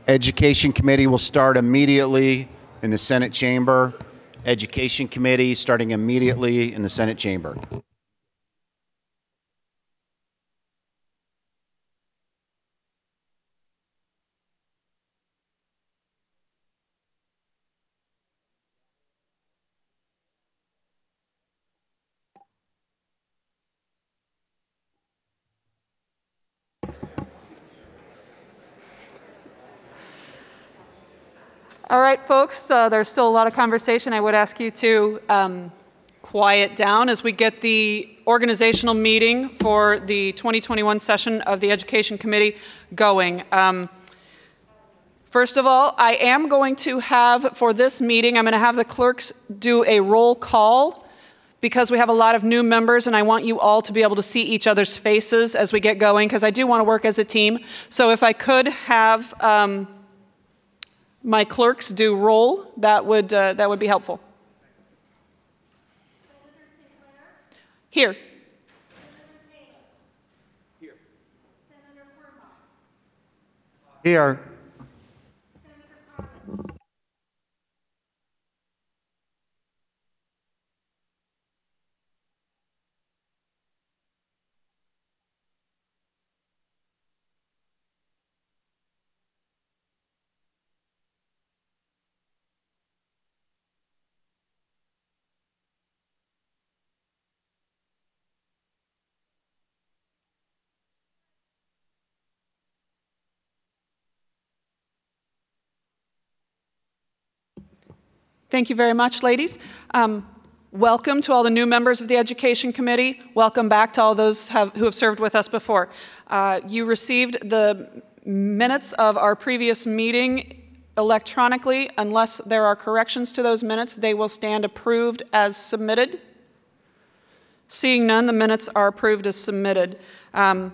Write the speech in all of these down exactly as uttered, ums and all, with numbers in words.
Education Committee will start immediately in the Senate chamber. Education Committee starting immediately in the Senate chamber. All right, folks, uh, there's still a lot of conversation. I would ask you to um, quiet down as we get the organizational meeting for the twenty twenty-one session of the Education Committee going. Um, first of all, I am going to have, for this meeting, I'm going to have the clerks do a roll call because we have a lot of new members and I want you all to be able to see each other's faces as we get going because I do want to work as a team. So if I could have um, my clerks do roll, that would, uh, that would be helpful. Senator Sinclair? Here. Senator Taylor? Here. Senator Quirmbach? Here. Senator Carter? Thank you very much, ladies. Um, welcome to all the new members of the Education Committee. Welcome back to all those have, who have served with us before. Uh, you received the minutes of our previous meeting electronically. Unless there are corrections to those minutes, they will stand approved as submitted. Seeing none, the minutes are approved as submitted. Um,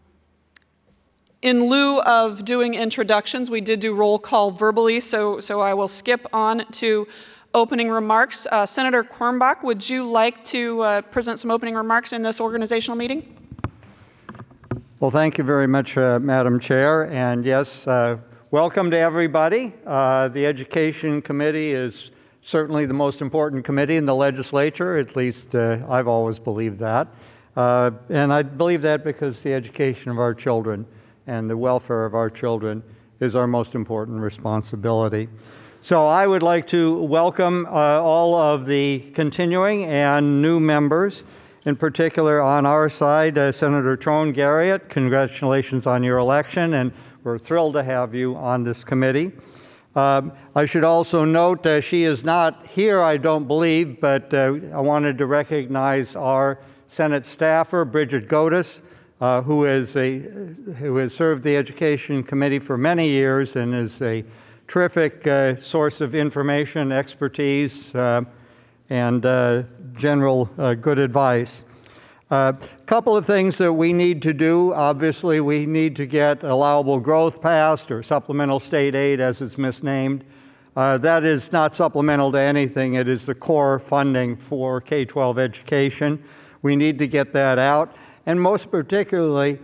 In lieu of doing introductions, we did do roll call verbally, so, so I will skip on to opening remarks. Uh, Senator Quirmbach, would you like to uh, present some opening remarks in this organizational meeting? Well, thank you very much, uh, Madam Chair. And yes, uh, welcome to everybody. Uh, the Education Committee is certainly the most important committee in the legislature. At least uh, I've always believed that. Uh, and I believe that because the education of our children and the welfare of our children is our most important responsibility. So I would like to welcome uh, all of the continuing and new members. In particular, on our side, uh, Senator Trone Garriott, congratulations on your election, and we're thrilled to have you on this committee. Um, I should also note uh, she is not here, I don't believe, but uh, I wanted to recognize our Senate staffer, Bridget Godis, Uh, who is a who has served the Education Committee for many years and is a terrific uh, source of information, expertise, uh, and uh, general uh, good advice. A uh, couple of things that we need to do. Obviously, we need to get allowable growth passed, or supplemental state aid as it's misnamed. Uh, that is not supplemental to anything. It is the core funding for K twelve education. We need to get that out. And most particularly,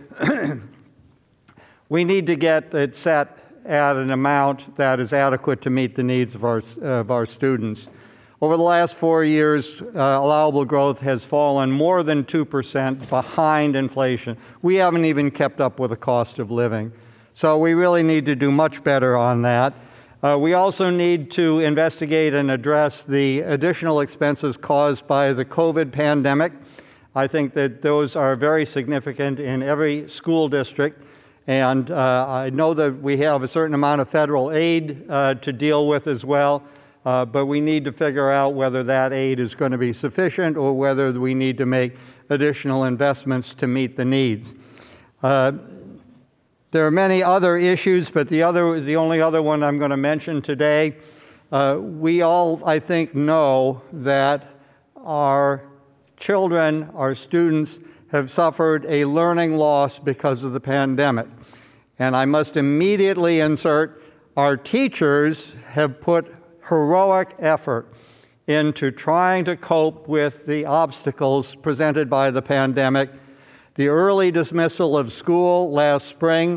we need to get it set at an amount that is adequate to meet the needs of our, of our students. Over the last four years, uh, allowable growth has fallen more than two percent behind inflation. We haven't even kept up with the cost of living. So we really need to do much better on that. Uh, we also need to investigate and address the additional expenses caused by the COVID pandemic. I think that those are very significant in every school district, and uh, I know that we have a certain amount of federal aid uh, to deal with as well, uh, but we need to figure out whether that aid is going to be sufficient or whether we need to make additional investments to meet the needs. Uh, there are many other issues, but the other, the only other one I'm going to mention today, uh, we all, I think, know that our children, our students, have suffered a learning loss because of the pandemic. And I must immediately insert, our teachers have put heroic effort into trying to cope with the obstacles presented by the pandemic. The early dismissal of school last spring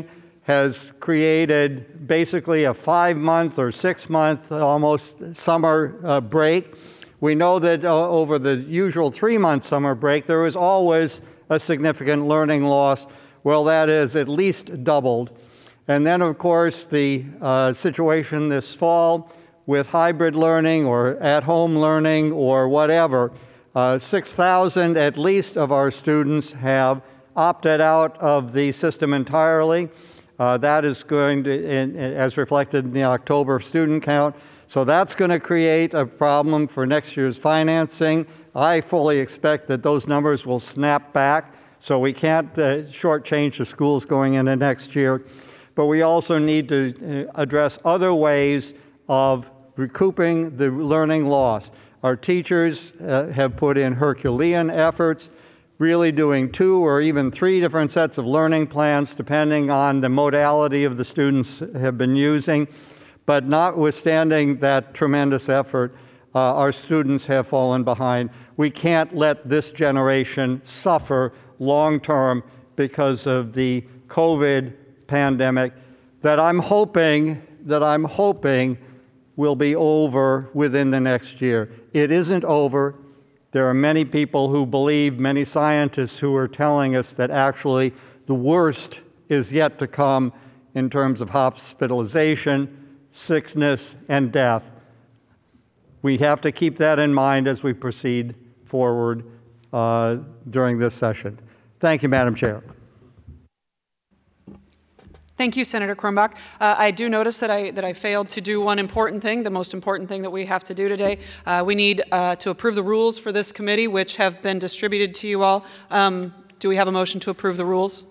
has created basically a five-month or six-month almost summer uh, break. We know that uh, over the usual three-month summer break, there is always a significant learning loss. Well, that is at least doubled. And then, of course, the uh, situation this fall with hybrid learning or at-home learning or whatever. Uh, six thousand at least of our students have opted out of the system entirely. Uh, that is going to, in, as reflected in the October student count. So that's going to create a problem for next year's financing. I fully expect that those numbers will snap back, so we can't uh, shortchange the schools going into next year. But we also need to uh, address other ways of recouping the learning loss. Our teachers uh, have put in Herculean efforts, really doing two or even three different sets of learning plans, depending on the modality of the students have been using. But notwithstanding that tremendous effort, uh, our students have fallen behind. We can't let this generation suffer long-term because of the COVID pandemic that I'm hoping, that I'm hoping will be over within the next year. It isn't over. There are many people who believe, many scientists who are telling us that actually the worst is yet to come in terms of hospitalization, sickness, and death. We have to keep that in mind as we proceed forward uh, during this session. Thank you, Madam Chair. Thank you, Senator Cornbach. Uh, I do notice that I that I failed to do one important thing, the most important thing that we have to do today. Uh, we need uh, to approve the rules for this committee, which have been distributed to you all. Um, do we have a motion to approve the rules?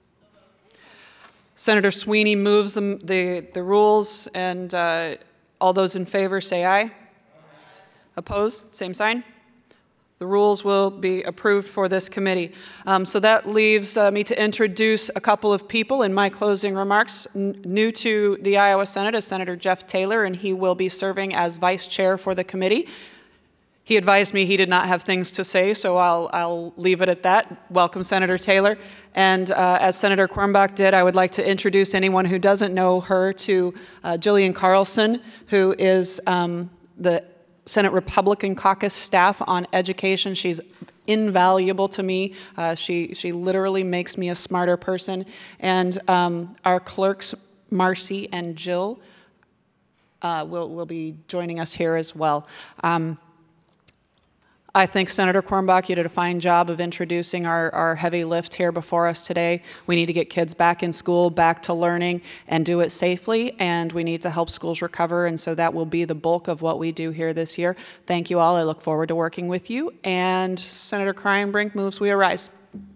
Senator Sweeney moves the, the, the rules, and uh, all those in favor say aye. Aye. Opposed? Same sign. The rules will be approved for this committee. Um, so that leaves uh, me to introduce a couple of people in my closing remarks. N- new to the Iowa Senate is Senator Jeff Taylor, and he will be serving as vice chair for the committee. He advised me he did not have things to say, so I'll, I'll leave it at that. Welcome, Senator Taylor. And uh, as Senator Cornbach did, I would like to introduce anyone who doesn't know her to uh, Jillian Carlson, who is um, the Senate Republican Caucus staff on education. She's invaluable to me. Uh, she, she literally makes me a smarter person. And um, our clerks, Marcy and Jill, uh, will, will be joining us here as well. Um, I think, Senator Cornbach, you did a fine job of introducing our, our heavy lift here before us today. We need to get kids back in school, back to learning, and do it safely, and we need to help schools recover, and so that will be the bulk of what we do here this year. Thank you all. I look forward to working with you, and Senator Kreinbrink moves we arise.